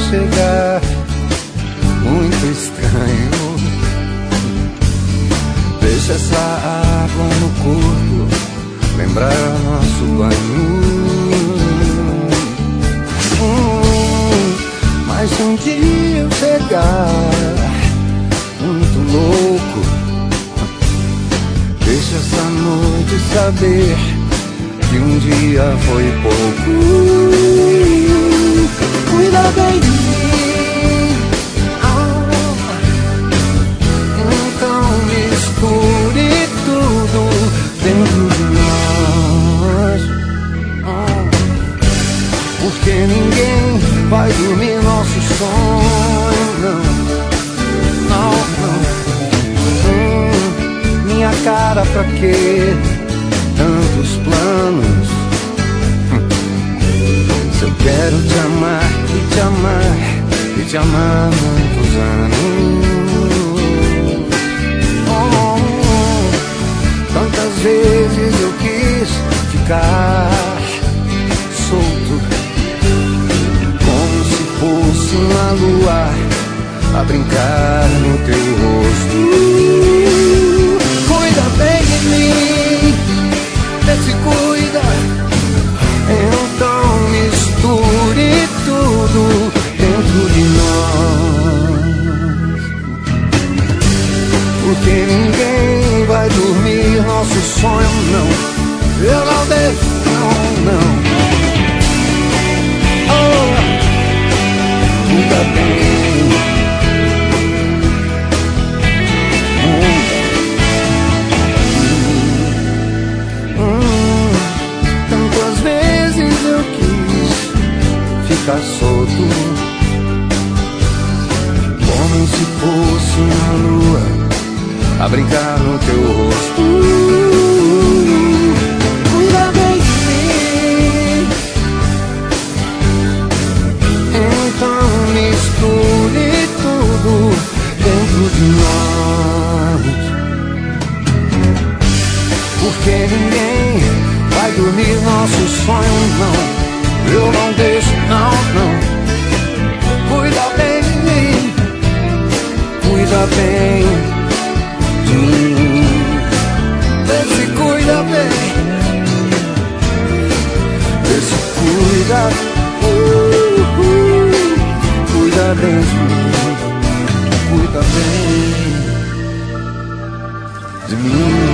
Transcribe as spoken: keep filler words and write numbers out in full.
chegar, muito estranho. Deixa essa água no corpo lembrar nosso banho. hum, Mas se um dia eu chegar muito louco, deixa essa noite saber que um dia foi pouco. Cuida bem de mim, ah, então misture tudo dentro de nós, ah, porque ninguém vai dormir nosso sonho, não, não, não. hum, Minha cara, pra quê? Tantos planos. Se eu quero te amar e te amar e te amar há muitos anos. oh, Tantas vezes eu quis ficar solto, como se fosse uma lua a brincar no teu rosto. Cuida bem de mim, vê se cuida, então misture tudo dentro de nós, porque ninguém vai dormir nosso sonho, não. Eu não deixo, não, não. Oh, cuida bem. Ficar solto, como se fosse uma lua a brincar no teu rosto. Cuida bem de mim, então misture tudo dentro de nós, porque ninguém vai dormir nosso sonho, não. Eu não deixo, não, não. Cuida bem de mim, cuida bem de mim. Vê se cuida bem, vê se cuida, uh, uh, cuida bem de mim, cuida bem de mim.